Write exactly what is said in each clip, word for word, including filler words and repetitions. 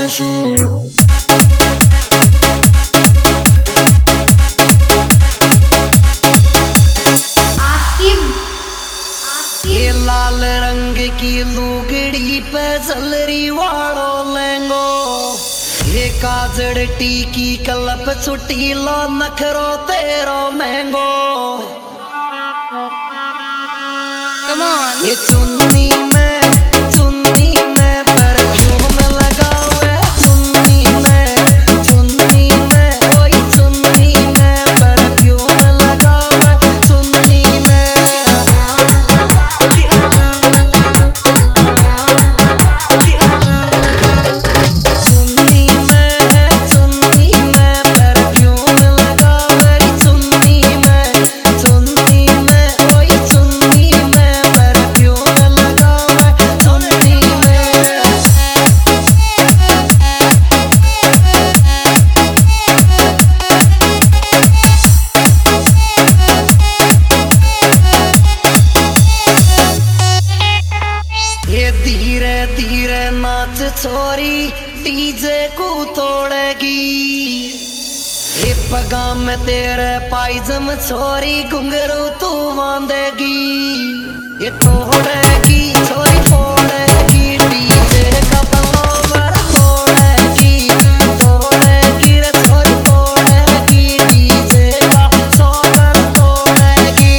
ये लाल रंग की लुगड़ी पे जलरी वालो लेंगो, ये काजड़ टीकी कलप छुट्टी लो नखरो तेरो महंगो। Come on. ये चुन्नी में चुन्नी में परफ्यूम लगावे, चुन्नी में चुन्नी में ओए चुन्नी में परफ्यूम लगावे, चुन्नी में चुन्नी में चुन्नी में परफ्यूम लगावे, चुन्नी में चुन्नी में ओए चुन्नी में परफ्यूम लगावे, चुन्नी में। ये धीरे धीरे नाच छोरी डीजे को तोड़ेगी, ये पगा में तेरे पायजम छोरी घुंघरू तू बांधेगी, ये तोड़ेगी छोरी फोड़ेगी डीजे का बलोवर फोड़ेगी, तोड़ेगी रे छोरी फोड़ेगी डीजे का सोवर तोड़ेगी।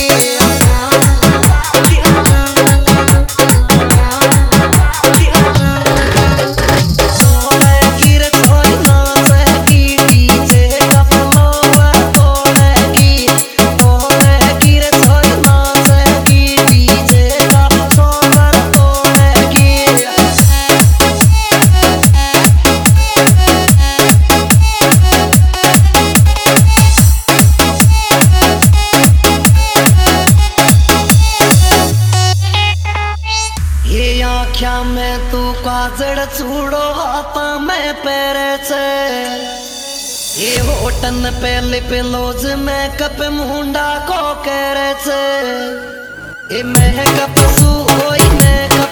ये आँख्या में तू काजड़ चूड़ो हाथा में पैरे से, ये होटन पे लिप लोज में कप मुंडा को करे से, ये महकप सू होई ने